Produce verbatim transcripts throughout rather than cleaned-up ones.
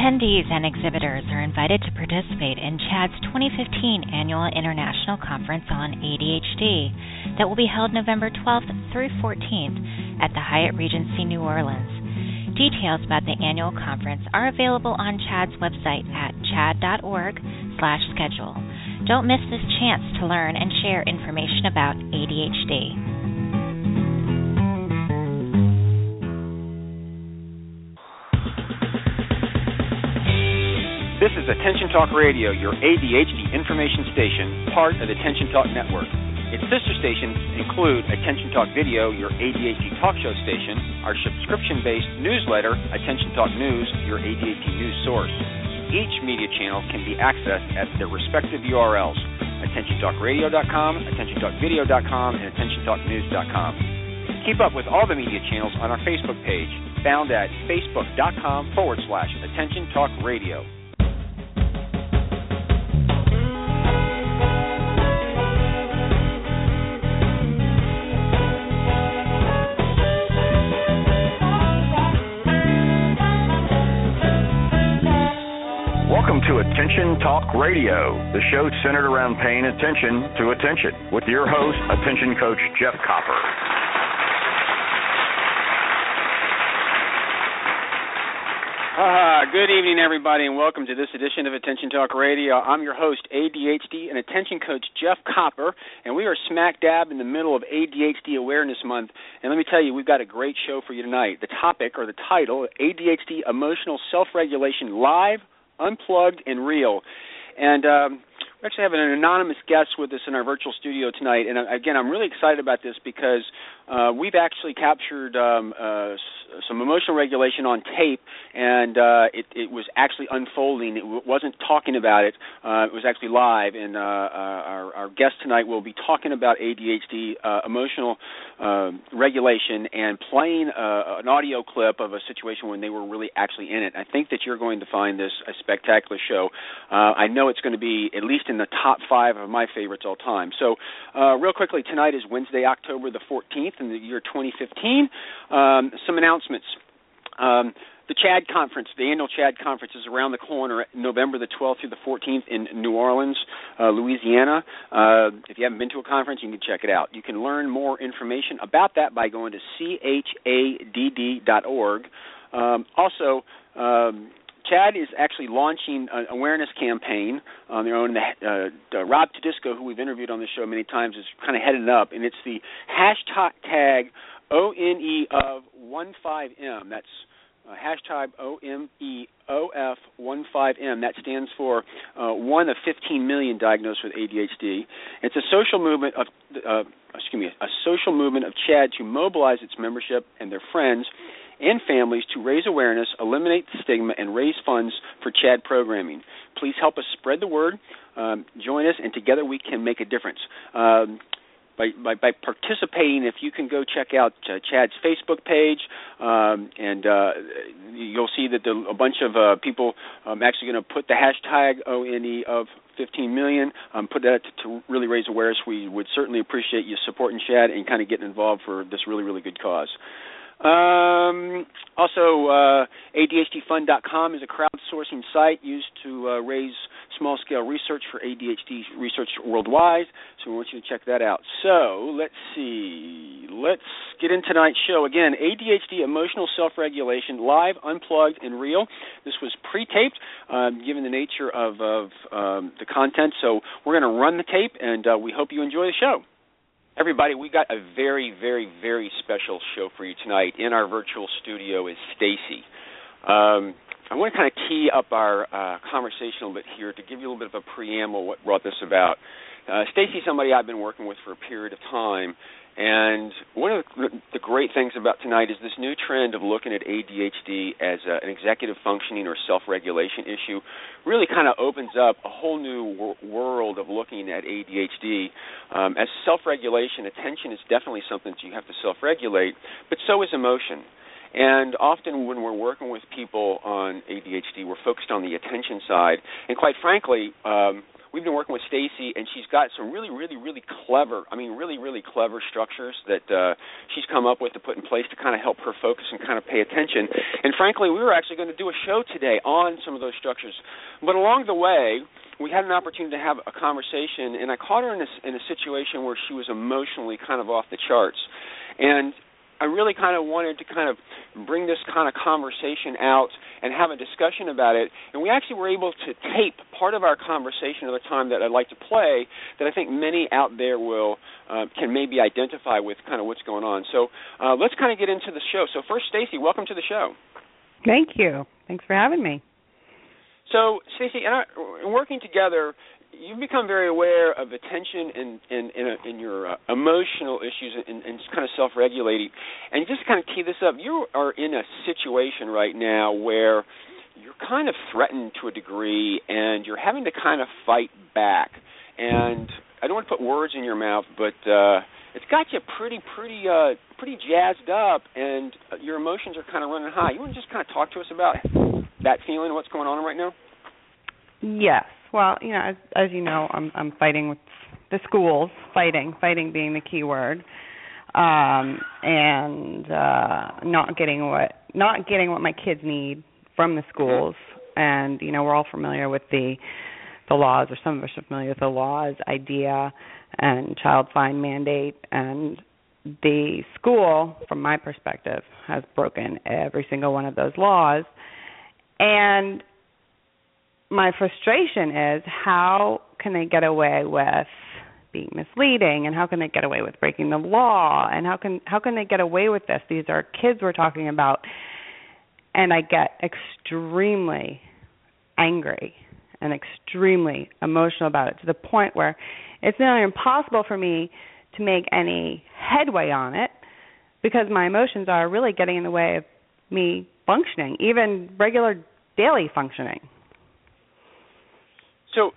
Attendees and exhibitors are invited to participate in CHAD's twenty fifteen Annual International Conference on A D H D that will be held November twelfth through fourteenth at the Hyatt Regency New Orleans. Details about the annual conference are available on CHAD's website at chad.org slash schedule. Don't miss this chance to learn and share information about A D H D. This is Attention Talk Radio, your A D H D information station, part of the Attention Talk Network. Its sister stations include Attention Talk Video, your A D H D talk show station, our subscription-based newsletter, Attention Talk News, your A D H D news source. Each media channel can be accessed at their respective U R Ls, attention talk radio dot com, attention talk video dot com, and attention talk news dot com. Keep up with all the media channels on our Facebook page, found at facebook.com forward slash Attention Talk Radio. Welcome to Attention Talk Radio, the show centered around paying attention to attention, with your host, Attention Coach Jeff Copper. Uh, good evening, everybody, and welcome to this edition of Attention Talk Radio. I'm your host, A D H D and Attention Coach Jeff Copper, and we are smack dab in the middle of A D H D Awareness Month. And let me tell you, we've got a great show for you tonight. The topic, or the title, A D H D Emotional Self-Regulation Live, Unplugged, and Real. And um, we actually have an anonymous guest with us in our virtual studio tonight. And uh, again, I'm really excited about this because uh, we've actually captured um, uh, s- some emotional regulation on tape, and uh, it, it was actually unfolding. It w- wasn't talking about it. Uh, it was actually live. And uh, uh, our, our guest tonight will be talking about A D H D uh, emotional uh, regulation and playing uh, an audio clip of a situation when they were really actually in it. I think that you're going to find this a spectacular show. Uh, I know it's going to be at least in the top five of my favorites all time. So uh, real quickly, tonight is Wednesday, October the fourteenth in the year twenty fifteen. Um, some announcements. Um, the CHAD Conference, the annual CHAD Conference, is around the corner, November the twelfth through the fourteenth in New Orleans, uh, Louisiana. Uh, if you haven't been to a conference, you can check it out. You can learn more information about that by going to C H A D D dot org. Um, also, um, CHAD is actually launching an awareness campaign on their own. Uh, uh, Rob Tedisco, who we've interviewed on the show many times, is kind of headed up, and it's the hashtag O N E of fifteen M. That's uh, hashtag O M E O F fifteen M. That stands for uh, one of fifteen million diagnosed with A D H D. It's a social movement of uh, excuse me, a social movement of CHAD to mobilize its membership and their friends and families to raise awareness, eliminate the stigma, and raise funds for CHAD programming. Please help us spread the word. Um, join us, and together we can make a difference. Um, by, by, by participating, if you can go check out uh, CHAD's Facebook page, um, and uh, you'll see that the, a bunch of uh, people um, actually going to put the hashtag O N E of fifteen million, um, put that to, to really raise awareness. We would certainly appreciate you supporting CHAD and kind of getting involved for this really, really good cause. Um, also, uh, A D H D fund dot com is a crowdsourcing site used to uh, raise small-scale research for A D H D research worldwide, so we want you to check that out. So, let's see. Let's get into tonight's show. Again, A D H D Emotional Self-Regulation, live, unplugged, and real. This was pre-taped, um, given the nature of, of um, the content, so we're going to run the tape, and uh, we hope you enjoy the show. Everybody, we got a very, very, very special show for you tonight. In our virtual studio is Stacy. Um, I want to kind of tee up our uh, conversation a little bit here to give you a little bit of a preamble what brought this about. Uh, Stacy's somebody I've been working with for a period of time, and one of the, the great things about tonight is this new trend of looking at A D H D as a, an executive functioning or self-regulation issue really kind of opens up a whole new wor- world of looking at A D H D. Um, as self-regulation, attention is definitely something that you have to self-regulate, but so is emotion. And often when we're working with people on A D H D, we're focused on the attention side, and quite frankly, um, we we've been working with Stacy, and she's got some really, really, really clever, I mean, really, really clever structures that uh, she's come up with to put in place to kind of help her focus and kind of pay attention. And frankly, we were actually going to do a show today on some of those structures. But along the way, we had an opportunity to have a conversation, and I caught her in a, in a situation where she was emotionally kind of off the charts. And I really kind of wanted to kind of bring this kind of conversation out and have a discussion about it. And we actually were able to tape part of our conversation at a time that I'd like to play that I think many out there will uh, can maybe identify with kind of what's going on. So uh, let's kind of get into the show. So first, Stacy, welcome to the show. Thank you. Thanks for having me. So, Stacy, in, in working together, you've become very aware of attention in in, in, a, in your uh, emotional issues and, and kind of self-regulating. And just to kind of tee this up, you are in a situation right now where you're kind of threatened to a degree, and you're having to kind of fight back. And I don't want to put words in your mouth, but uh, it's got you pretty, pretty, uh, pretty jazzed up, and your emotions are kind of running high. You want to just kind of talk to us about that feeling, what's going on right now? Yes. Well, you know, as, as you know, I'm I'm fighting with the schools, fighting, fighting being the key word, um, and uh, not getting what not getting what my kids need from the schools. And you know, we're all familiar with the the laws, or some of us are familiar with the laws, IDEA, and child fine mandate, and the school, from my perspective, has broken every single one of those laws. And my frustration is, how can they get away with being misleading, and how can they get away with breaking the law, and how can how can they get away with this? These are kids we're talking about, and I get extremely angry and extremely emotional about it, to the point where it's nearly impossible for me to make any headway on it, because my emotions are really getting in the way of me functioning, even regular daily functioning. So,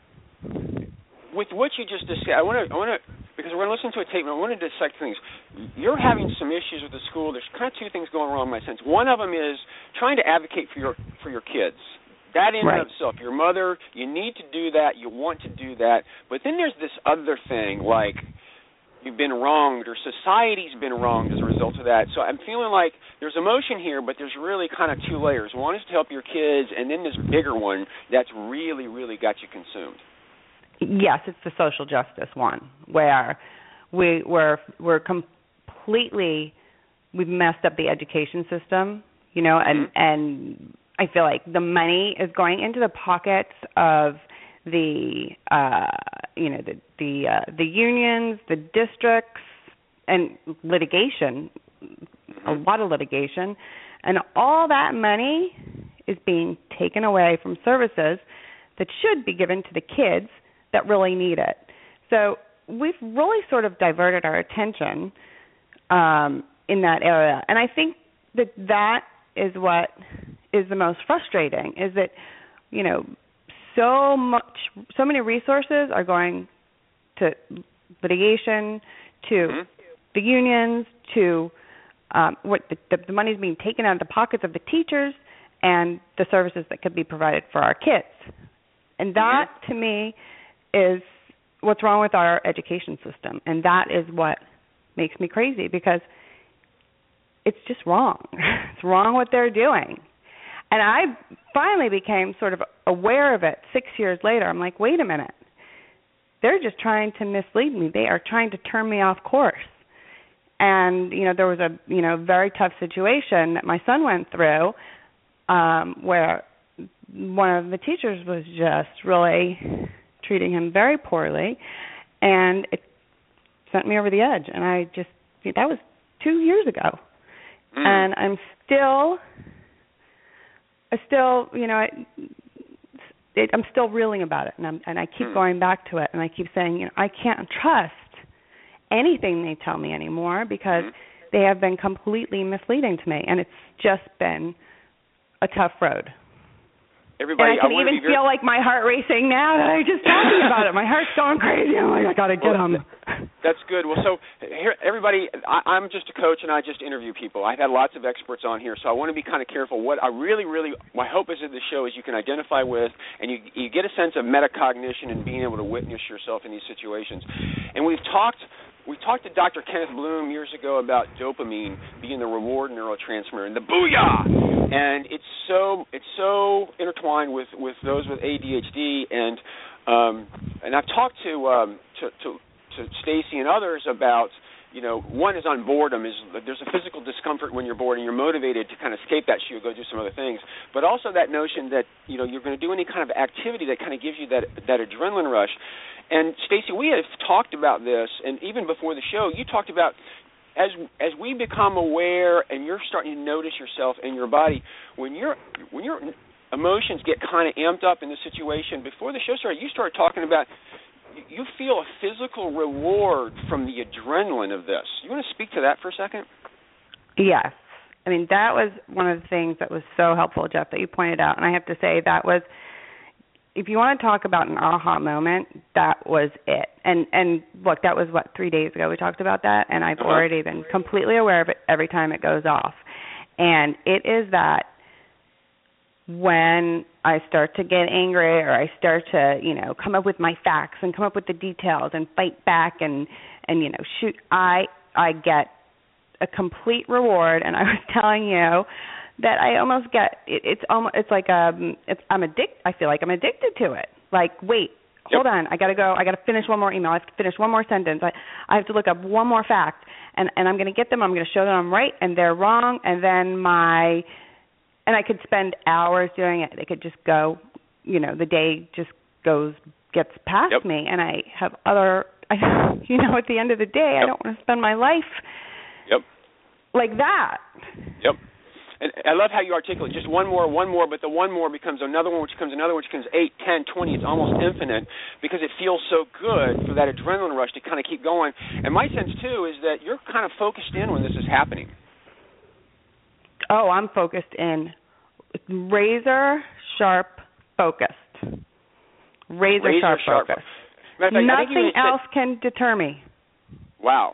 with what you just discussed, I want to, I want to, because we're going to listen to a tape, and I want to dissect things. You're having some issues with the school. There's kind of two things going wrong in my sense. One of them is trying to advocate for your for your kids. That in right. and of itself, your mother, you need to do that, you want to do that. But then there's this other thing, like you've been wronged, or society's been wronged as a result of that. So I'm feeling like there's emotion here, but there's really kind of two layers. One is to help your kids, and then this bigger one that's really, really got you consumed. Yes, it's the social justice one, where we, we're, we're completely, we've messed up the education system, you know, and, mm-hmm. and I feel like the money is going into the pockets of the uh, you know the the uh, the unions, the districts, and litigation, a lot of litigation, and all that money is being taken away from services that should be given to the kids that really need it. So we've really sort of diverted our attention um, in that area, and I think that that is what is the most frustrating, is that, you know, so much, so many resources are going to litigation, to mm-hmm. the unions, to um, what the, the, the money is being taken out of the pockets of the teachers and the services that could be provided for our kids. And that, mm-hmm. to me, is what's wrong with our education system. And that is what makes me crazy, because it's just wrong. It's wrong what they're doing. And I finally became sort of aware of it six years later. I'm like, wait a minute. They're just trying to mislead me. They are trying to turn me off course. And, you know, there was a, you know, very tough situation that my son went through um, where one of the teachers was just really treating him very poorly, and it sent me over the edge. And I just, that was two years ago. Mm. And I'm still... I still, you know, it, it, I'm still reeling about it, and, I'm, and I keep hmm. going back to it, and I keep saying, you know, I can't trust anything they tell me anymore, because hmm. they have been completely misleading to me, and it's just been a tough road. Everybody, and I can I even feel very... like my heart racing now that I'm just talking about it. My heart's going crazy. I'm like, I got to get well, them. That's good. Well, so here, everybody, I, I'm just a coach, and I just interview people. I've had lots of experts on here, so I want to be kind of careful. What I really, really, my hope is that the show is you can identify with, and you, you get a sense of metacognition and being able to witness yourself in these situations. And we've talked. We talked to Doctor Kenneth Bloom years ago about dopamine being the reward neurotransmitter and the booyah, and it's so it's so intertwined with, with those with A D H D, and um, and I've talked to um, to, to to Stacy and others about, you know, one is on boredom, is there's a physical discomfort when you're bored and you're motivated to kind of escape that, so you go do some other things, but also that notion that, you know, you're going to do any kind of activity that kind of gives you that that adrenaline rush. And Stacy, we have talked about this, and even before the show, you talked about as as we become aware, and you're starting to notice yourself and your body when you're when your emotions get kind of amped up in the situation. Before the show started, you started talking about you feel a physical reward from the adrenaline of this. You want to speak to that for a second? Yes. I mean, that was one of the things that was so helpful, Jeff, that you pointed out. And I have to say that was, if you want to talk about an aha moment, that was it. And and look, that was, what, three days ago we talked about that, and I've uh-huh. already been completely aware of it every time it goes off. And it is that when I start to get angry or I start to, you know, come up with my facts and come up with the details and fight back and, and you know, shoot, I I get a complete reward. And I was telling you that I almost get it, it's almost it's like um it's I'm addict I feel like I'm addicted to it. Like, wait, hold yep. on, I gotta go I gotta finish one more email, I have to finish one more sentence, I, I have to look up one more fact, and, and I'm gonna get them, I'm gonna show them I'm right and they're wrong, and then my and I could spend hours doing it. They could just go, you know, the day just goes gets past yep. me, and I have other I, you know, at the end of the day yep. I don't want to spend my life Yep. like that. Yep. And I love how you articulate just one more, one more, but the one more becomes another one, which becomes another, which becomes eight, ten, twenty. It's almost infinite because it feels so good for that adrenaline rush to kind of keep going. And my sense, too, is that you're kind of focused in when this is happening. Oh, I'm focused in. Razor sharp focused. Razor, Razor sharp, sharp focused. Fact, Nothing else said, can deter me. Wow.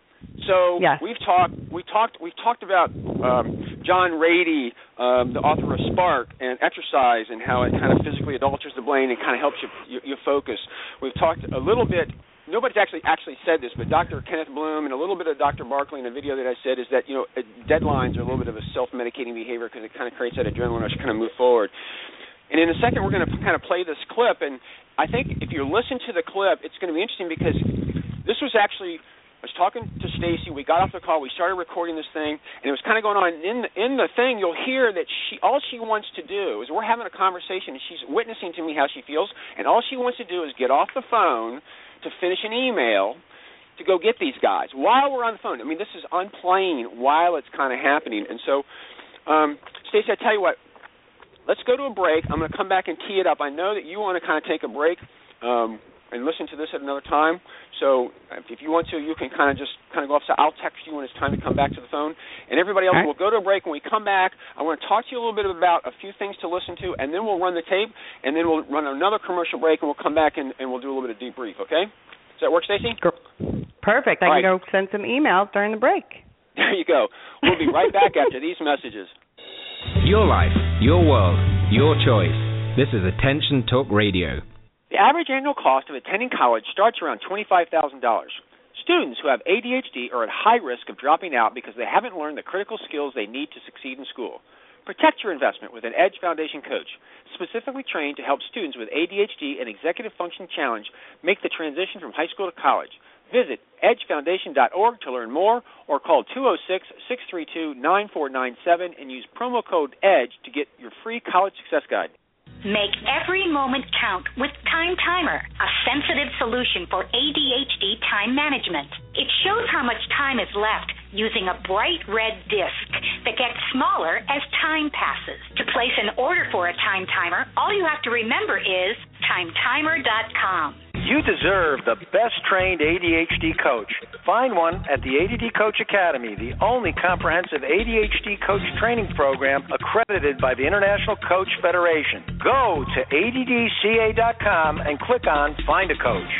So yes. we've talked. We talked. We've talked about um, John Rady, um, the author of Spark, and exercise, and how it kind of physically adulterates the brain and kind of helps you, you, you focus. We've talked a little bit. Nobody's actually actually said this, but Doctor Kenneth Bloom and a little bit of Doctor Barkley in a video that I said is that, you know, deadlines are a little bit of a self-medicating behavior because it kind of creates that adrenaline rush to kind of move forward. And in a second, we're going to kind of play this clip, and I think if you listen to the clip, it's going to be interesting because this was actually, I was talking to Stacy, we got off the call, we started recording this thing, and it was kind of going on. In the, in the thing, you'll hear that she, all she wants to do is, we're having a conversation, and she's witnessing to me how she feels, and all she wants to do is get off the phone to finish an email to go get these guys while we're on the phone. I mean, this is on plane while it's kind of happening. And so, um, Stacey, I tell you what, let's go to a break. I'm going to come back and tee it up. I know that you want to kind of take a break um, and listen to this at another time. So if you want to, you can kind of just kind of go off. So I'll text you when it's time to come back to the phone. And everybody else, right. We'll go to a break. When we come back, I want to talk to you a little bit about a few things to listen to, and then we'll run the tape, and then we'll run another commercial break, and we'll come back and, and we'll do a little bit of debrief, okay? Does that work, Stacey? Perfect. I All can right. go send some emails during the break. There you go. We'll be right back after these messages. Your life, your world, your choice. This is Attention Talk Radio. The average annual cost of attending college starts around twenty-five thousand dollars. Students who have A D H D are at high risk of dropping out because they haven't learned the critical skills they need to succeed in school. Protect your investment with an Edge Foundation coach, specifically trained to help students with A D H D and executive function challenge make the transition from high school to college. Visit edge foundation dot org to learn more, or call two oh six, six three two, nine four nine seven and use promo code EDGE to get your free college success guide. Make every moment count with Time Timer, a sensitive solution for A D H D time management. It shows how much time is left using a bright red disc that gets smaller as time passes. To place an order for a Time Timer, all you have to remember is time timer dot com. You deserve the best-trained A D H D coach. Find one at the A D D Coach Academy, the only comprehensive A D H D coach training program accredited by the International Coach Federation. Go to A D D C A dot com and click on Find a Coach.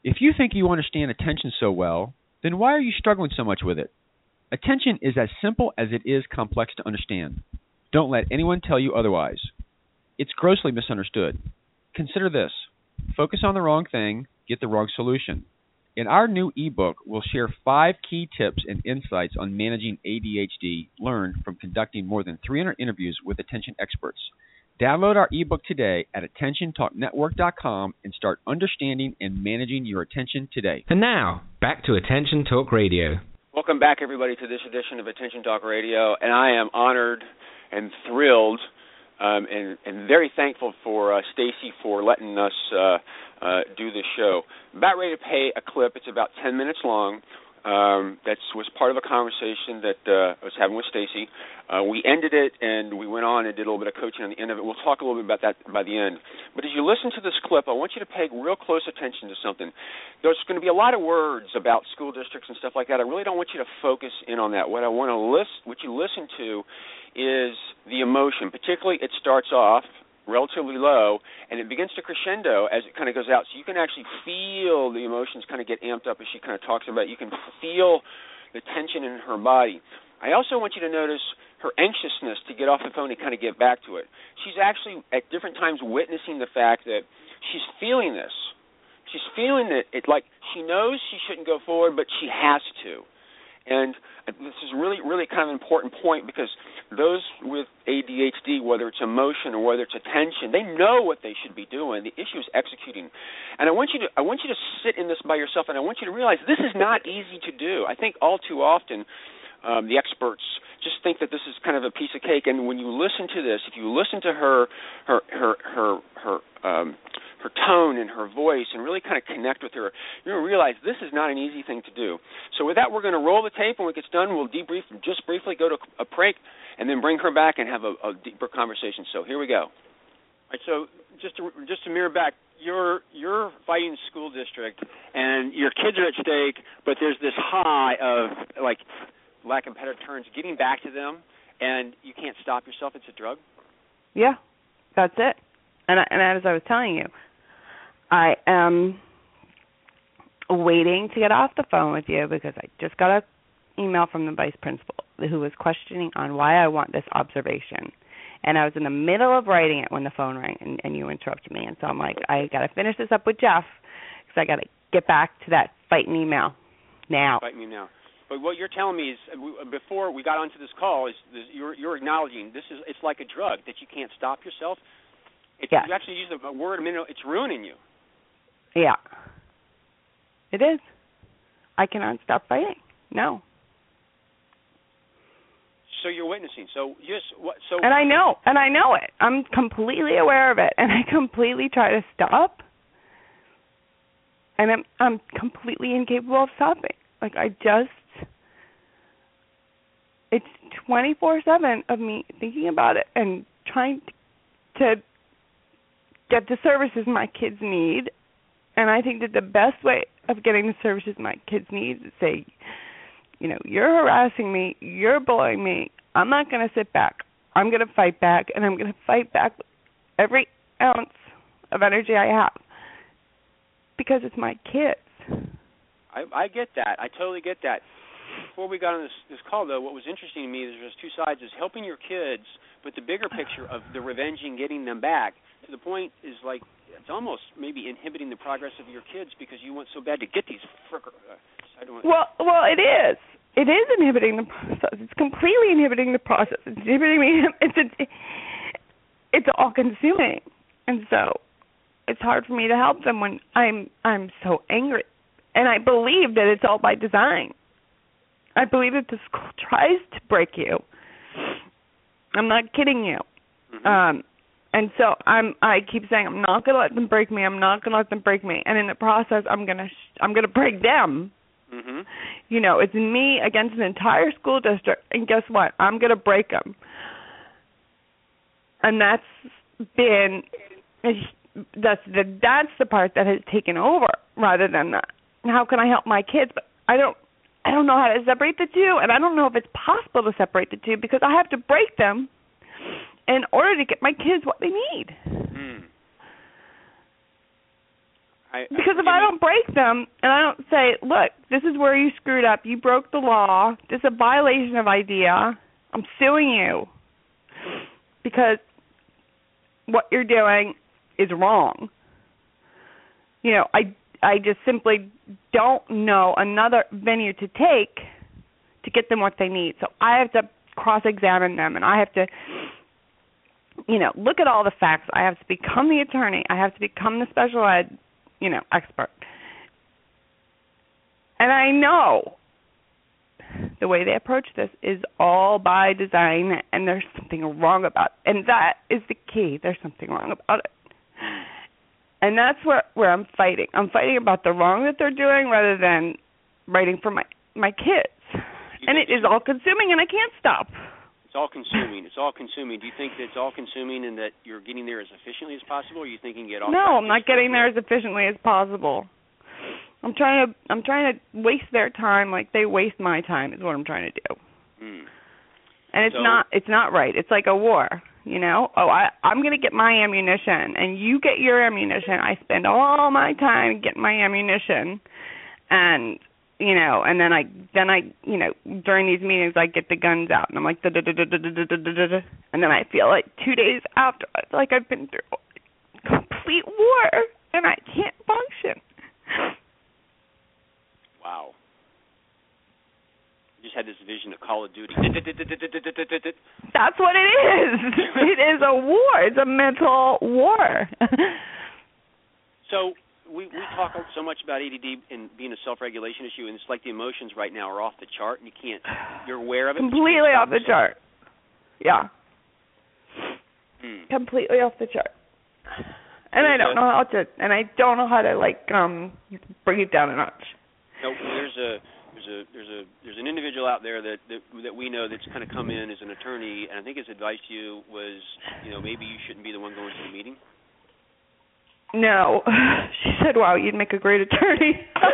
If you think you understand attention so well, then why are you struggling so much with it? Attention is as simple as it is complex to understand. Don't let anyone tell you otherwise. It's grossly misunderstood. Consider this. Focus on the wrong thing, get the wrong solution. In our new ebook, we'll share five key tips and insights on managing A D H D learned from conducting more than three hundred interviews with attention experts. Download our ebook today at attention talk network dot com and start understanding and managing your attention today. And now, back to Attention Talk Radio. Welcome back, everybody, to this edition of Attention Talk Radio, and I am honored and thrilled um, and, and very thankful for uh, Stacy for letting us uh, uh, do this show. About ready to play a clip. It's about ten minutes long. Um, that was part of a conversation that uh, I was having with Stacy. Uh, we ended it, and we went on and did a little bit of coaching on the end of it. We'll talk a little bit about that by the end. But as you listen to this clip, I want you to pay real close attention to something. There's going to be a lot of words about school districts and stuff like that. I really don't want you to focus in on that. What I want to list, what you listen to is the emotion. Particularly, it starts off relatively low, and it begins to crescendo as it kind of goes out. So you can actually feel the emotions kind of get amped up as she kind of talks about it. You can feel the tension in her body. I also want you to notice her anxiousness to get off the phone and kind of get back to it. She's actually at different times witnessing the fact that she's feeling this. She's feeling that it, like she knows she shouldn't go forward, but she has to. And this is really, really kind of an important point because those with A D H D, whether it's emotion or whether it's attention, they know what they should be doing. The issue is executing. And I want you to, I want you to sit in this by yourself, and I want you to realize this is not easy to do. I think all too often um, the experts just think that this is kind of a piece of cake. And when you listen to this, if you listen to her, her, her, her, her. Um, her tone and her voice and really kind of connect with her, you're going to realize this is not an easy thing to do. So with that, we're going to roll the tape. When it gets done, we'll debrief, just briefly go to a break, and then bring her back and have a, a deeper conversation. So here we go. All right, so just to, just to mirror back, you're, you're fighting the school district, and your kids are at stake, but there's this high of, like, lack of better terms, getting back to them, and you can't stop yourself. It's a drug? Yeah, that's it. And, I, and as I was telling you, I am waiting to get off the phone with you because I just got an email from the vice principal who was questioning on why I want this observation. And I was in the middle of writing it when the phone rang, and, and you interrupted me. And so I'm like, I got to finish this up with Jeff because I got to get back to that fighting email now. Fighting email. But what you're telling me is, before we got onto this call, is you're, you're acknowledging this is it's like a drug that you can't stop yourself. It's, yes. You actually use the word a minute. It's ruining you. Yeah, it is. I cannot stop fighting. No. So you're witnessing. So yes. What? So. And I know, and I know it. I'm completely aware of it, and I completely try to stop, and I'm I'm completely incapable of stopping. Like I just, it's twenty-four seven of me thinking about it and trying to get the services my kids need. And I think that the best way of getting the services my kids need is to say, you know, you're harassing me, you're bullying me, I'm not going to sit back. I'm going to fight back, and I'm going to fight back with every ounce of energy I have because it's my kids. I, I get that. I totally get that. Before we got on this, this call, though, what was interesting to me is there's two sides, is helping your kids, but the bigger picture of the revenging, getting them back, to the point is like it's almost maybe inhibiting the progress of your kids because you want so bad to get these fricker. Uh, I don't want well, well, it is. It is inhibiting the process. It's completely inhibiting the process. It's inhibiting me. It's it's, it's all consuming, and so it's hard for me to help them when I'm I'm so angry. And I believe that it's all by design. I believe that the school tries to break you. I'm not kidding you. Mm-hmm. Um, and so I'm. I keep saying I'm not going to let them break me. I'm not going to let them break me. And in the process, I'm going to. Sh- I'm going to break them. Mm-hmm. You know, it's me against an entire school district. And guess what? I'm going to break them. And that's been. That's the. That's the part that has taken over, rather than that. How can I help my kids? But I don't. I don't know how to separate the two, and I don't know if it's possible to separate the two because I have to break them in order to get my kids what they need. Mm. I, I, because I, if I don't break them and I don't say, look, this is where you screwed up, you broke the law, this is a violation of IDEA, I'm suing you because what you're doing is wrong. You know, I, I just simply don't know another venue to take to get them what they need. So I have to cross-examine them, and I have to, you know, look at all the facts. I have to become the attorney. I have to become the special ed, you know, expert. And I know the way they approach this is all by design, and there's something wrong about it. And that is the key. There's something wrong about it. And that's where, where I'm fighting. I'm fighting about the wrong that they're doing rather than writing for my, my kids. You and it is all-consuming, and I can't stop. It's all-consuming. It's all-consuming. Do you think that it's all-consuming and that you're getting there as efficiently as possible, or you think you can get off? No, I'm not getting there as efficiently as possible. I'm trying to I'm trying to waste their time like they waste my time is what I'm trying to do. Hmm. And it's so, not it's not right. It's like a war, you know? Oh, I I'm going to get my ammunition and you get your ammunition. I spend all my time getting my ammunition, and you know, and then I then I, you know, during these meetings I get the guns out and I'm like da da da da da da da da, and then I feel like two days after I feel like I've been through a complete war and I can't function. Wow. You just had this vision of Call of Duty. That's what it is. It is a war. It's a mental war. So we, we talk so much about A D D and being a self-regulation issue, and it's like the emotions right now are off the chart, and you can't, you're aware of it. Completely off the chart. Yeah. Hmm. Completely off the chart. And I don't know how to, and I don't know how to like um bring it down a notch. No, there's a there's a there's a there's an individual out there that that, that we know that's kind of come in as an attorney, and I think his advice to you was, you know, maybe you shouldn't be the one going to the meeting. No, she said, "Wow, you'd make a great attorney."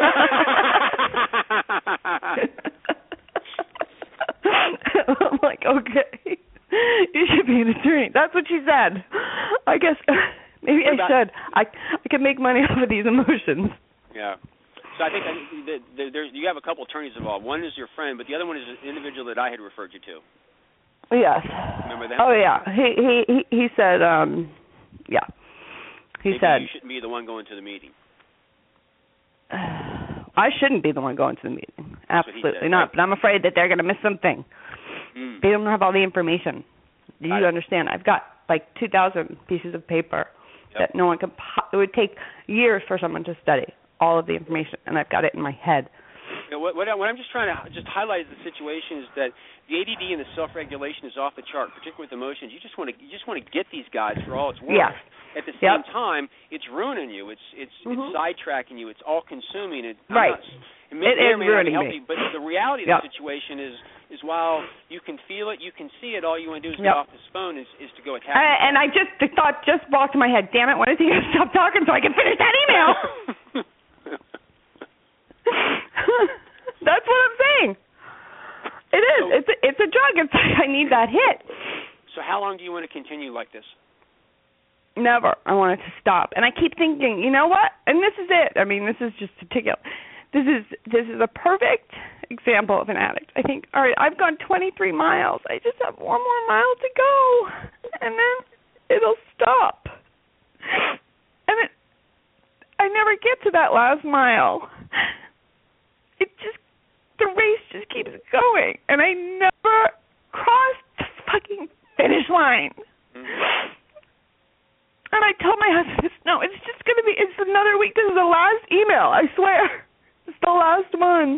I'm like, okay, you should be an attorney. That's what she said. I guess. Maybe I should. I I can make money off of these emotions. Yeah. So I think that there, you have a couple attorneys involved. One is your friend, but the other one is an individual that I had referred you to. Yes. Remember that? Oh yeah. He he he, he said. Um. Yeah. He Maybe said you shouldn't be the one going to the meeting. I shouldn't be the one going to the meeting. Absolutely said, not. right? But I'm afraid that they're going to miss something. Mm. They don't have all the information. Do you I, understand? I've got like two thousand pieces of paper. Yep. That no one can. Po- it would take years for someone to study all of the information, and I've got it in my head. You know, what, what, I, what I'm just trying to just highlight the situation is that the A D D and the self-regulation is off the chart, particularly with emotions. You just want to you just want to get these guys for all it's worth. Yeah. At the same yep. time, it's ruining you. It's it's mm-hmm. it's sidetracking you. It's all-consuming. It, right. Not, it, may, it is may ruining not be me. But the reality of yep. the situation is is while you can feel it, you can see it. All you want to do is yep. get off this phone is, is to go attack. I, and I just the thought just walked in my head. Damn it! When is he going to stop talking so I can finish that email? That's what I'm saying. It is. So, it's a, it's a drug. It's like I need that hit. So how long do you want to continue like this? Never. I want it to stop. And I keep thinking, you know what? And this is it. I mean, this is just particular. This is this is a perfect example of an addict. I think, all right, I've gone twenty-three miles. I just have one more mile to go, and then it'll stop. And it, I never get to that last mile. It just, the race just keeps going, and I never cross the fucking finish line. Mm-hmm. And I told my husband, no, it's just going to be, it's another week. This is the last email, I swear. It's the last one.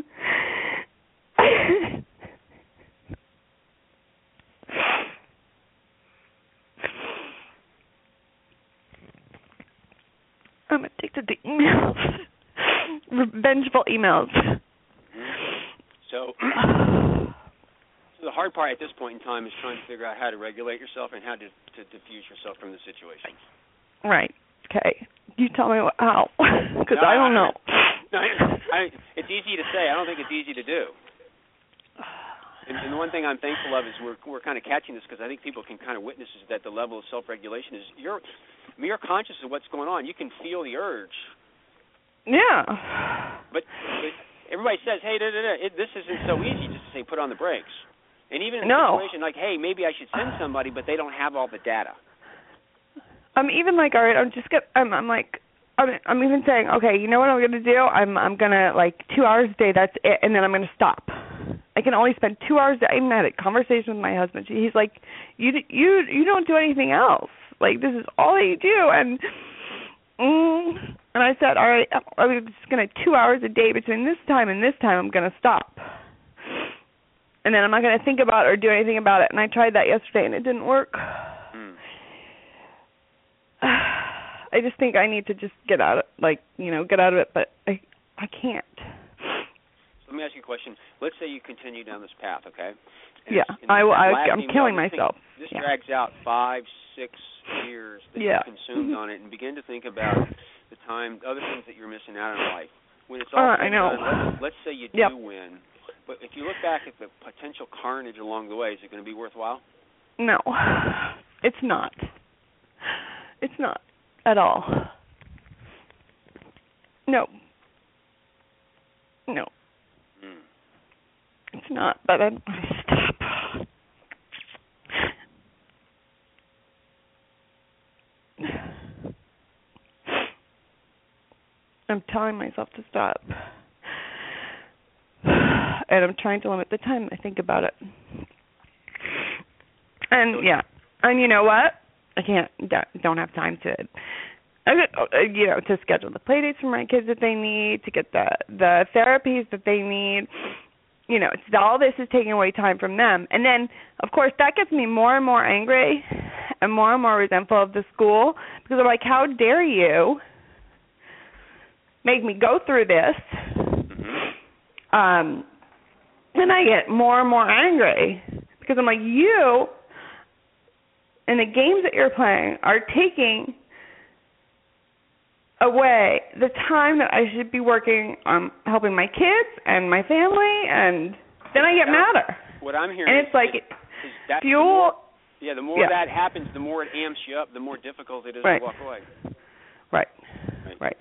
I'm addicted to emails. Revengeful emails. So, so the hard part at this point in time is trying to figure out how to regulate yourself and how to, to diffuse yourself from the situation. Right. Okay. You tell me what, how, because no, I don't know. No, I, it's easy to say. I don't think it's easy to do. And, and the one thing I'm thankful of is we're we're kind of catching this because I think people can kind of witness is that the level of self-regulation is you're you're conscious of what's going on. You can feel the urge, Yeah. But, but everybody says, hey, da, da, da, it, this isn't so easy just to say put on the brakes. And even in a no. situation like, hey, maybe I should send somebody, but they don't have all the data. I'm even like, all right, I'm just get, I'm, I'm like, I'm, I'm even saying, okay, you know what I'm going to do? I'm, I'm going to like two hours a day. That's it, and then I'm going to stop. I can only spend two hours. I even had a conversation with my husband. He's like, you, you, you don't do anything else. Like this is all that you do, and mm, and I said, all right, I'm just going to two hours a day between this time and this time. I'm going to stop, and then I'm not going to think about it or do anything about it. And I tried that yesterday, and it didn't work. Mm. I just think I need to just get out of like you know get out of it, but I I can't. So let me ask you a question. Let's say you continue down this path, okay? And yeah, I, I I'm killing this myself. Thing, this yeah. drags out five, six years that yeah. you consumed mm-hmm. on it, and begin to think about the time, other things that you're missing out in life. When it's all uh, said I know. done, let's, let's say you do yep. win, but if you look back at the potential carnage along the way, is it going to be worthwhile? No, it's not. It's not at all. No. No. Mm. It's not, but I'm stop. I'm telling myself to stop. And I'm trying to limit the time I think about it. And yeah, and you know what? I can't, don't have time to, you know, to schedule the play dates for my kids that they need, to get the, the therapies that they need. You know, it's, all this is taking away time from them. And then, of course, that gets me more and more angry and more and more resentful of the school because I'm like, how dare you make me go through this? Mm-hmm. Um, and I get more and more angry because I'm like, you and the games that you're playing are taking away the time that I should be working on helping my kids and my family, and then I get madder. What I'm hearing and it's is, like is, is that fuel. The more, yeah, the more yeah. that happens, the more it amps you up, the more difficult it is right. to walk away. Right. Right. Right.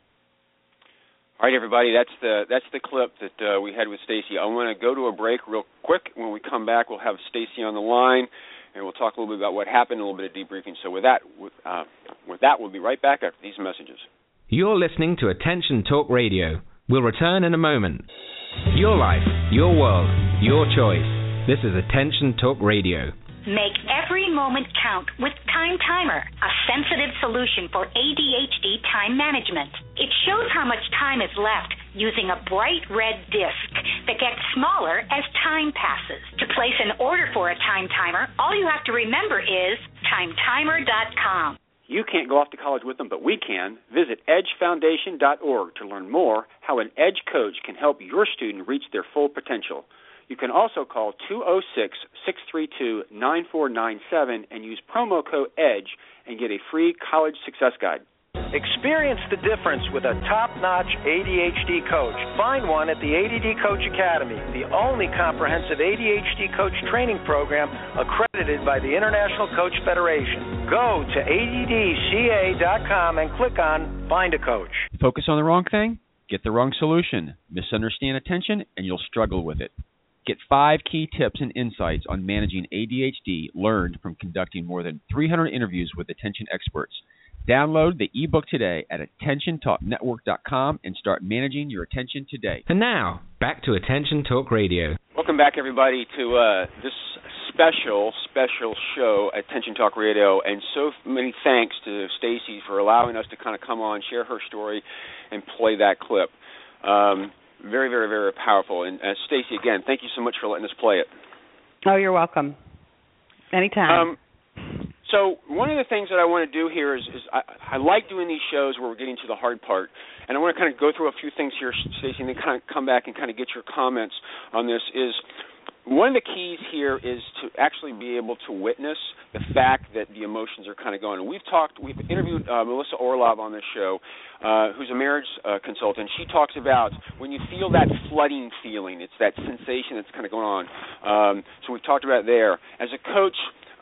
All right, everybody, that's the that's the clip that uh, we had with Stacy. I want to go to a break real quick. When we come back, we'll have Stacy on the line, and we'll talk a little bit about what happened, a little bit of debriefing. So with that, with, uh, with that, we'll be right back after these messages. You're listening to Attention Talk Radio. We'll return in a moment. Your life, your world, your choice. This is Attention Talk Radio. Make every moment count with Time Timer, a sensitive solution for A D H D time management. It shows how much time is left using a bright red disc that gets smaller as time passes. To place an order for a Time Timer, all you have to remember is time timer dot com. You can't go off to college with them, but we can. Visit edge foundation dot org to learn more how an EDGE coach can help your student reach their full potential. You can also call two oh six, six three two, nine four nine seven and use promo code EDGE and get a free college success guide. Experience the difference with a top-notch A D H D coach. Find one at the A D D Coach Academy, the only comprehensive A D H D coach training program accredited by the International Coach Federation. Go to A D D C A dot com and click on Find a Coach. Focus on the wrong thing, get the wrong solution. Misunderstand attention, and you'll struggle with it. Get five key tips and insights on managing A D H D learned from conducting more than three hundred interviews with attention experts. Download the ebook today at attention talk network dot com and start managing your attention today. And now, back to Attention Talk Radio. Welcome back, everybody, to uh, this special, special show, Attention Talk Radio. And so many thanks to Stacy for allowing us to kind of come on, share her story, and play that clip. Um, very, very, very powerful. And uh, Stacy, again, thank you so much for letting us play it. Oh, you're welcome. Anytime. Um, So one of the things that I want to do here is, is I, I like doing these shows where we're getting to the hard part, and I want to kind of go through a few things here, Stacy, and then kind of come back and kind of get your comments on this. Is one of the keys here is to actually be able to witness the fact that the emotions are kind of going. And we've talked, we've interviewed uh, Melissa Orlov on this show, uh, who's a marriage uh, consultant. She talks about when you feel that flooding feeling, it's that sensation that's kind of going on. Um, so we've talked about it there. As a coach,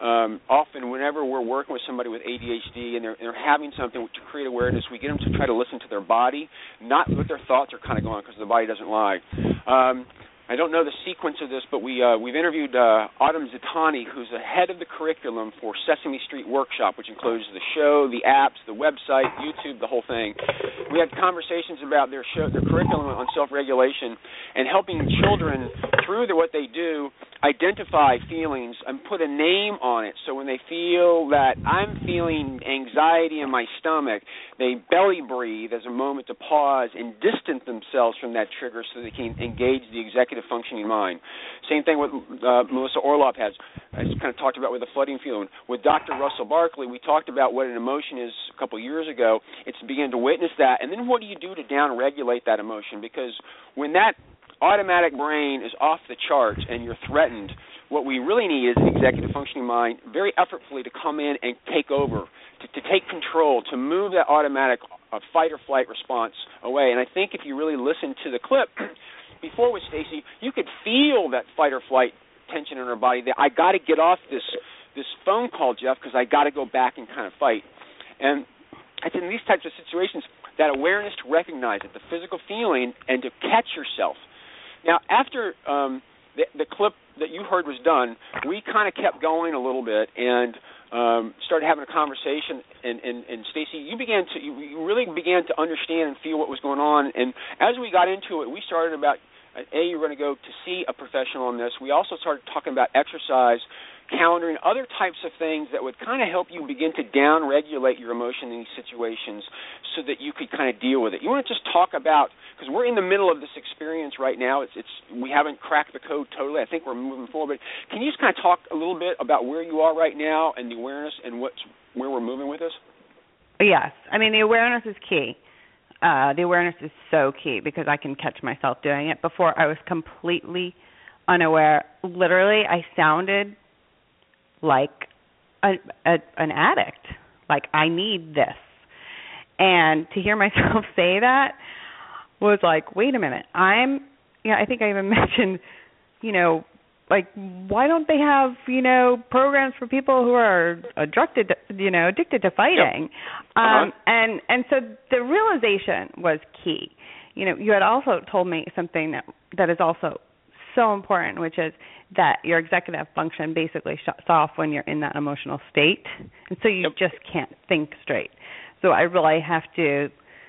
um, often whenever we're working with somebody with A D H D and they're, they're having something to create awareness, we get them to try to listen to their body, not what their thoughts are kind of going, because the body doesn't lie. Um, I don't know the sequence of this, but we, uh, we've interviewed uh, Autumn Zitani, who's the head of the curriculum for Sesame Street Workshop, which includes the show, the apps, the website, YouTube, the whole thing. We had conversations about their show, their curriculum on self-regulation and helping children through the, what they do identify feelings and put a name on it. So when they feel that I'm feeling anxiety in my stomach, they belly breathe as a moment to pause and distance themselves from that trigger so they can engage the executive functioning mind. Same thing with uh, Melissa Orloff has, I kind of talked about with the flooding feeling. With Doctor Russell Barkley, we talked about what an emotion is a couple of years ago. It's to begin to witness that, and then what do you do to down-regulate that emotion? Because when that automatic brain is off the charts and you're threatened, what we really need is an executive functioning mind very effortfully to come in and take over, to, to take control, to move that automatic uh, fight or flight response away. And I think if you really listen to the clip before with Stacy, you could feel that fight or flight tension in her body. That I got to get off this this phone call, Jeff, because I got to go back and kind of fight. And it's in these types of situations that awareness to recognize it, the physical feeling, and to catch yourself. Now, after um, the, the clip that you heard was done, we kind of kept going a little bit and um, started having a conversation. And, and, and Stacy, you began to you, you really began to understand and feel what was going on. And as we got into it, we started about A, you're going to go to see a professional on this. We also started talking about exercise, calendaring, other types of things that would kind of help you begin to down-regulate your emotion in these situations so that you could kind of deal with it. You want to just talk about, because we're in the middle of this experience right now. It's, it's we haven't cracked the code totally. I think we're moving forward. But can you just kind of talk a little bit about where you are right now and the awareness and what's, where we're moving with this? Yes. I mean, the awareness is key. Uh, the awareness is so key because I can catch myself doing it. Before, I was completely unaware. Literally, I sounded like a, a, an addict, like I need this. And to hear myself say that was like, wait a minute, I'm, yeah, I think I even mentioned, you know, like, why don't they have, you know, programs for people who are addicted, to, you know, addicted to fighting? Yep. Uh-huh. Um, and and so the realization was key. You know, you had also told me something that that is also so important, which is that your executive function basically shuts off when you're in that emotional state, and so you yep. just can't think straight. So I really have to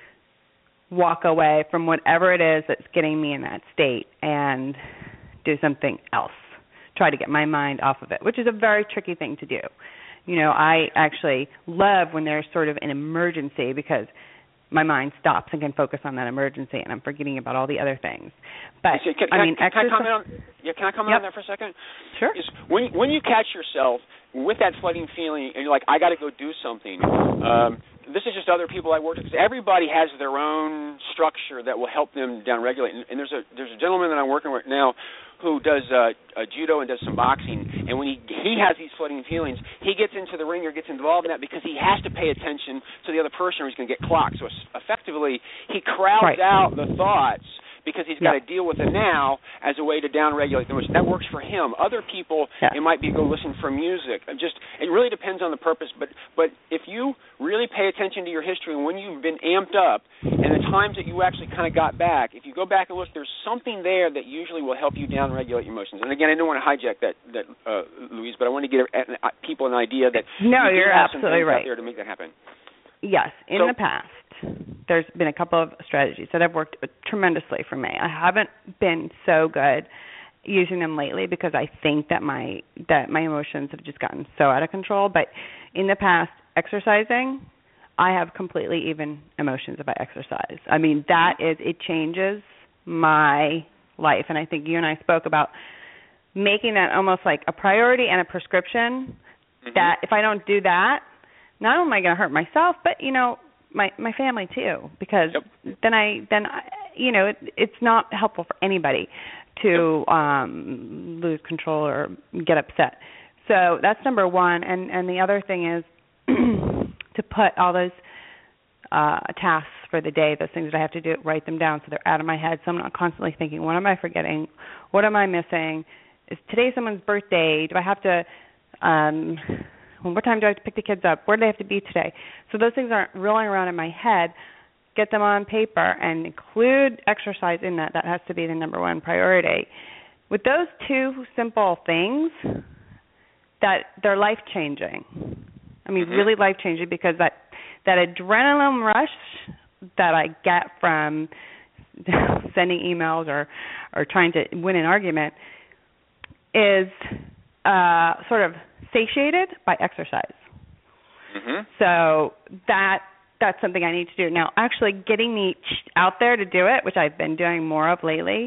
walk away from whatever it is that's getting me in that state and do something else. Try to get my mind off of it, which is a very tricky thing to do. You know, I actually love when there's sort of an emergency because my mind stops and can focus on that emergency, and I'm forgetting about all the other things. But can, can, I mean, can, can exercise, I comment on? Yeah, can I comment yep. on that for a second? Sure. Is when when you catch yourself with that flooding feeling, and you're like, I got to go do something. Um, this is just other people I work with. Everybody has their own structure that will help them downregulate. And, and there's a there's a gentleman that I'm working with now who does uh, uh, judo and does some boxing, and when he he has these flooding feelings, he gets into the ring or gets involved in that because he has to pay attention to the other person or he's going to get clocked. So effectively, he crowds right. out the thoughts because he's got yeah. to deal with it now as a way to downregulate the emotion. That works for him. Other people, yeah. it might be go listen for music. Just it really depends on the purpose. But but if you really pay attention to your history and when you've been amped up and the times that you actually kind of got back, if you go back and look, there's something there that usually will help you downregulate your emotions. And again, I don't want to hijack that, that uh, Louise, but I want to give people an idea that no, you you're have absolutely some things right. out there to make that happen. Yes, in so, the past, there's been a couple of strategies that have worked tremendously for me. I haven't been so good using them lately because I think that my that my emotions have just gotten so out of control. But in the past, exercising, I have completely even emotions if I exercise. I mean, that is, it changes my life. And I think you and I spoke about making that almost like a priority and a prescription, mm-hmm. that if I don't do that, not only am I going to hurt myself, but, you know, my my family too, because yep. then I, then I, you know, it, it's not helpful for anybody to yep. um, lose control or get upset. So that's number one. And, and the other thing is to put all those uh, tasks for the day, those things that I have to do, write them down so they're out of my head. So I'm not constantly thinking, what am I forgetting? What am I missing? Is today someone's birthday? Do I have to Um, well, what time do I have to pick the kids up? Where do they have to be today? So those things aren't rolling around in my head. Get them on paper and include exercise in that. That has to be the number one priority. With those two simple things, that they're life-changing. I mean, mm-hmm. really life-changing, because that, that adrenaline rush that I get from sending emails or, or trying to win an argument is uh, sort of satiated by exercise. Mm-hmm. So that that's something I need to do. Now, actually getting me out there to do it, which I've been doing more of lately,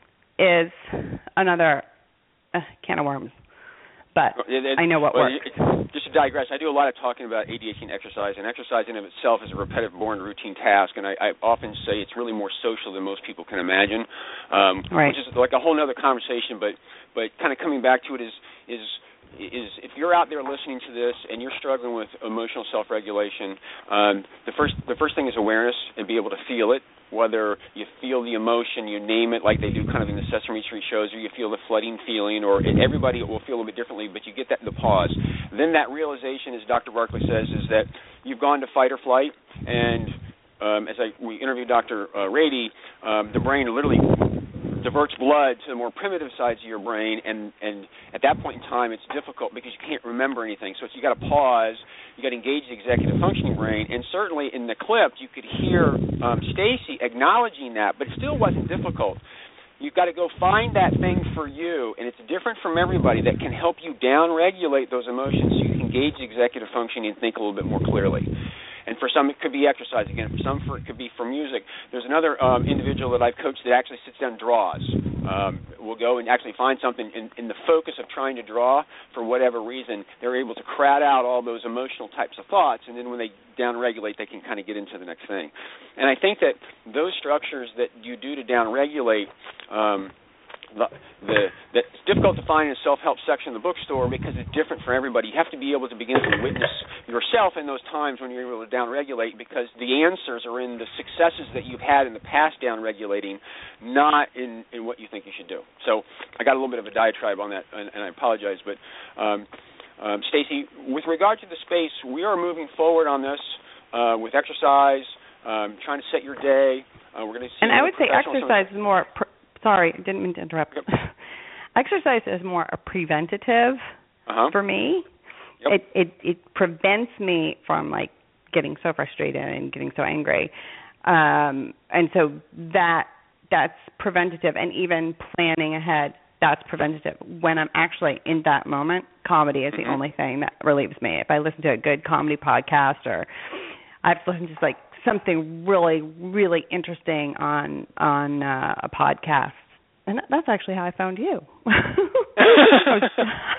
is another uh, can of worms. But it, it, I know what well, works. It, just to digress, I do a lot of talking about A D H D and exercise, and exercise in of itself is a repetitive, boring, routine task, and I, I often say it's really more social than most people can imagine, um, right. which is like a whole other conversation, but, but kind of coming back to it is is is if you're out there listening to this and you're struggling with emotional self-regulation, um, the first the first thing is awareness and be able to feel it. Whether you feel the emotion, you name it, like they do kind of in the Sesame Street shows, or you feel the flooding feeling, or everybody will feel a little bit differently, but you get that in the pause. Then that realization, as Doctor Barkley says, is that you've gone to fight or flight, and um, as I, we interviewed Doctor Uh, Rady, um, the brain literally diverts blood to the more primitive sides of your brain, and, and at that point in time, it's difficult because you can't remember anything. So it's, you got to pause, you got to engage the executive functioning brain, and certainly in the clip, you could hear um, Stacy acknowledging that, but it still wasn't difficult. You've got to go find that thing for you, and it's different from everybody, that can help you down-regulate those emotions so you can engage the executive functioning and think a little bit more clearly. And for some, it could be exercise again. For some, for, it could be for music. There's another um, individual that I've coached that actually sits down and draws. Um, we'll go and actually find something in, in the focus of trying to draw. For whatever reason, they're able to crowd out all those emotional types of thoughts, and then when they down-regulate, they can kind of get into the next thing. And I think that those structures that you do to down-regulate, um, The, the, the, it's difficult to find in the self-help section of the bookstore because it's different for everybody. You have to be able to begin to witness yourself in those times when you're able to down-regulate, because the answers are in the successes that you've had in the past down-regulating, not in, in what you think you should do. So I got a little bit of a diatribe on that, and, and I apologize. But, um, um, Stacy, with regard to the space, we are moving forward on this uh, with exercise, um, trying to set your day. Uh, we're going to see. And I would say exercise is more... Pr- Sorry, I didn't mean to interrupt. Yep. Exercise is more a preventative uh-huh. for me. Yep. It, it it prevents me from like getting so frustrated and getting so angry, um, and so that that's preventative. And even planning ahead, that's preventative. When I'm actually in that moment, comedy is the mm-hmm. only thing that relieves me. If I listen to a good comedy podcast, or I've listened to like something really, really interesting on on uh, a podcast, and that's actually how I found you. I, was,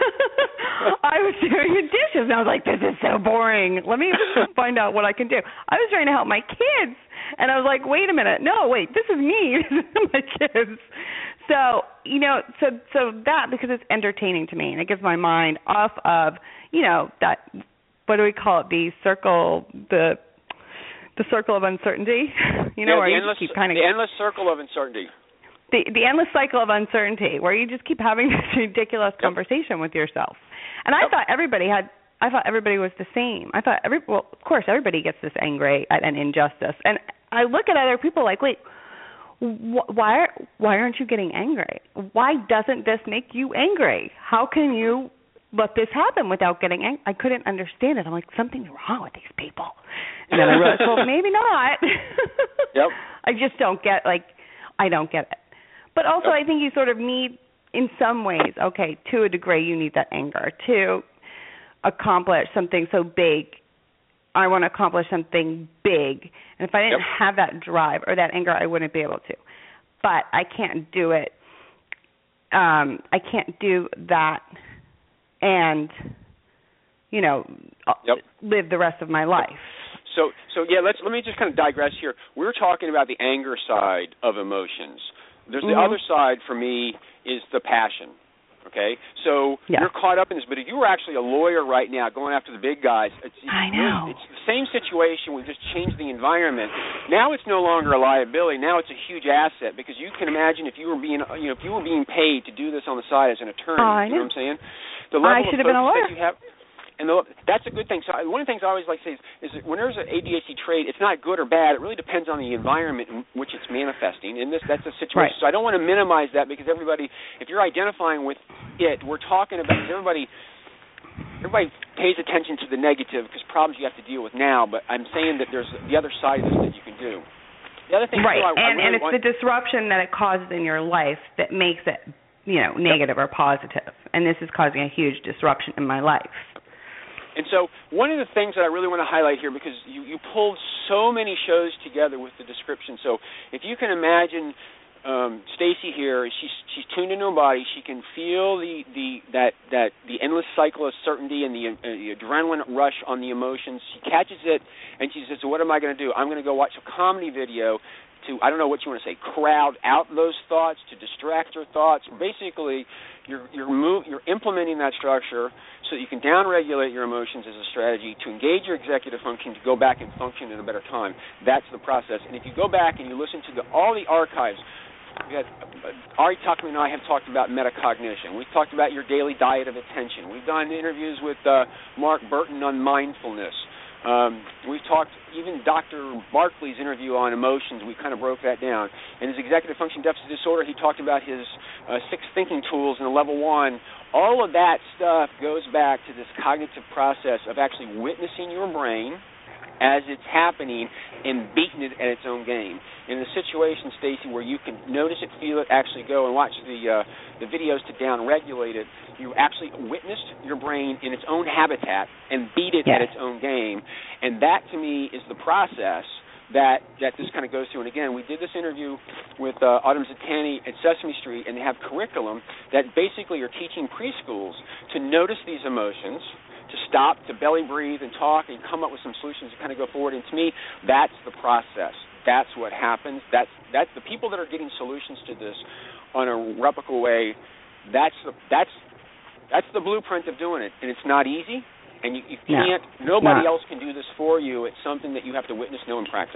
I was doing the dishes, and I was like, "This is so boring. Let me find out what I can do." I was trying to help my kids, and I was like, "Wait a minute, no, wait, this is me, this is my kids." So you know, so so that, because it's entertaining to me, and it gets my mind off of, you know, that, what do we call it, the circle, the The circle of uncertainty, you know, yeah, where you endless, just keep kind of the endless circle of uncertainty. The the endless cycle of uncertainty, where you just keep having this ridiculous yep. conversation with yourself. And I yep. thought everybody had. I thought everybody was the same. I thought every well, of course, everybody gets this angry at an injustice. And I look at other people like, wait, wh- why are, why aren't you getting angry? Why doesn't this make you angry? How can you let this happen without getting angry? I couldn't understand it. I'm like, something's wrong with these people. And then I realized, well, maybe not. Yep. I just don't get, like, I don't get it. But also, yep. I think you sort of need, in some ways, okay, to a degree, you need that anger to accomplish something so big. I want to accomplish something big. And if I didn't yep. have that drive or that anger, I wouldn't be able to. But I can't do it. Um, I can't do that and, you know, yep. live the rest of my life. So, so yeah, let's let me just kind of digress here. We're talking about the anger side of emotions. There's the mm-hmm. other side for me is the passion. Okay, so yeah. you're caught up in this. But if you were actually a lawyer right now, going after the big guys, it's, it's, I know. It's the same situation. We've just changed the environment. Now it's no longer a liability. Now it's a huge asset, because you can imagine if you were being, you know, if you were being paid to do this on the side as an attorney. Oh, I you know know. what I'm saying? the level I should have been a lawyer. that you have. And the, that's a good thing. So I, one of the things I always like to say is, is that when there's an A D H D trait, it's not good or bad. It really depends on the environment in which it's manifesting. And this, that's a situation. Right. So I don't want to minimize that because everybody, if you're identifying with it, we're talking about, because everybody, everybody pays attention to the negative because problems you have to deal with now. But I'm saying that there's the other side of this that you can do. The other thing, right, too, I, and, I really and it's want, the disruption that it causes in your life that makes it, you know, negative or positive. And this is causing a huge disruption in my life. And so one of the things that I really want to highlight here, because you, you pulled so many shows together with the description. So if you can imagine um, Stacy here, she's she's tuned into her body. She can feel the, the that that the endless cycle of certainty and the, uh, the adrenaline rush on the emotions. She catches it, and she says, so what am I going to do? I'm going to go watch a comedy video to, I don't know what you want to say, crowd out those thoughts, to distract your thoughts. Basically, you're you're move, you're implementing that structure so that you can downregulate your emotions as a strategy to engage your executive function to go back and function in a better time. That's the process. And if you go back and you listen to the, all the archives, we had, uh, Ari Tuckman and I have talked about metacognition. We've talked about your daily diet of attention. We've done interviews with uh, Mark Burton on mindfulness. Um, we've talked, even Doctor Barkley's interview on emotions, we kind of broke that down. And his executive function deficit disorder, he talked about his uh, six thinking tools in the level one. All of that stuff goes back to this cognitive process of actually witnessing your brain as it's happening and beating it at its own game. In a situation, Stacy, where you can notice it, feel it, actually go and watch the uh, the videos to down-regulate it, you actually witnessed your brain in its own habitat and beat it yes. at its own game. And that, to me, is the process that, that this kind of goes through. And, again, we did this interview with uh, Autumn Zatani at Sesame Street, and they have curriculum that basically are teaching preschools to notice these emotions, to stop, to belly breathe and talk and come up with some solutions to kind of go forward. And to me, that's the process. That's what happens. That's that's the people that are getting solutions to this on a replicable way. That's the that's that's the blueprint of doing it, and it's not easy. And you, you can't. No, nobody no. else can do this for you. It's something that you have to witness, know, and practice.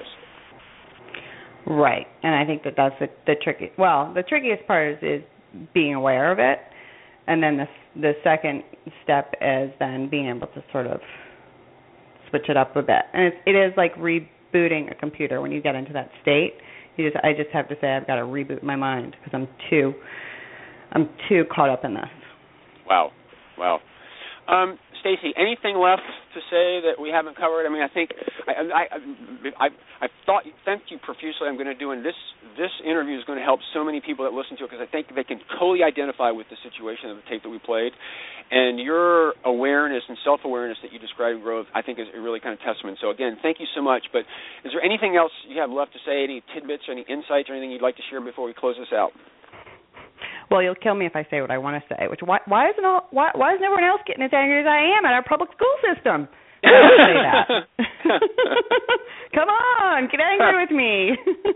Right, and I think that that's the, the tricky. Well, the trickiest part is, is being aware of it, and then the the second step is then being able to sort of switch it up a bit. And it's, it is like rebooting a computer when you get into that state. You just I just have to say I've got to reboot my mind because I'm too I'm too caught up in this. Wow, wow. Um, Stacy, anything left to say that we haven't covered? I mean, I think I I I, I thought thank you profusely. I'm going to do, and this this interview is going to help so many people that listen to it because I think they can totally identify with the situation of the tape that we played, and your awareness and self-awareness that you described, Grove, I think is a really kind of testament. So again, thank you so much. But is there anything else you have left to say? Any tidbits, or any insights, or anything you'd like to share before we close this out? Well, you'll kill me if I say what I want to say. Which why why isn't all why why isn't everyone else getting as angry as I am at our public school system? I don't say that. Come on, get angry with me.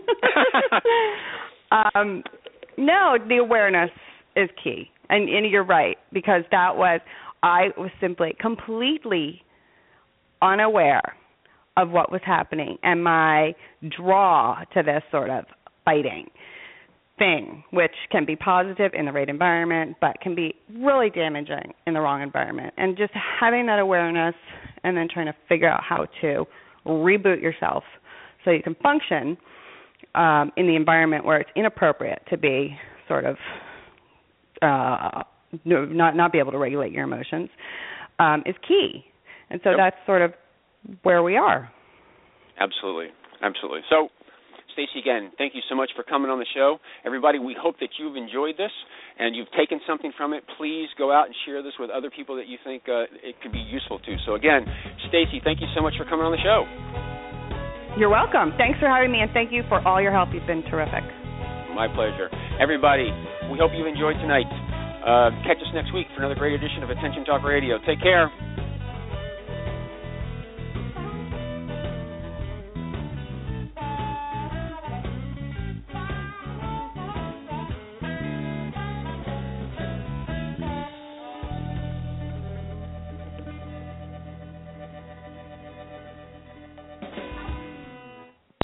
um, no, the awareness is key, and, and you're right because that was I was simply completely unaware of what was happening and my draw to this sort of fighting thing, which can be positive in the right environment, but can be really damaging in the wrong environment. And just having that awareness and then trying to figure out how to reboot yourself so you can function um, in the environment where it's inappropriate to be sort of uh, not not be able to regulate your emotions um, is key. And so yep. that's sort of where we are. Absolutely. Absolutely. So, Stacy, again, thank you so much for coming on the show. Everybody, we hope that you've enjoyed this and you've taken something from it. Please go out and share this with other people that you think uh, it could be useful to. So, again, Stacy, thank you so much for coming on the show. You're welcome. Thanks for having me, and thank you for all your help. You've been terrific. My pleasure. Everybody, we hope you've enjoyed tonight. Uh, catch us next week for another great edition of Attention Talk Radio. Take care.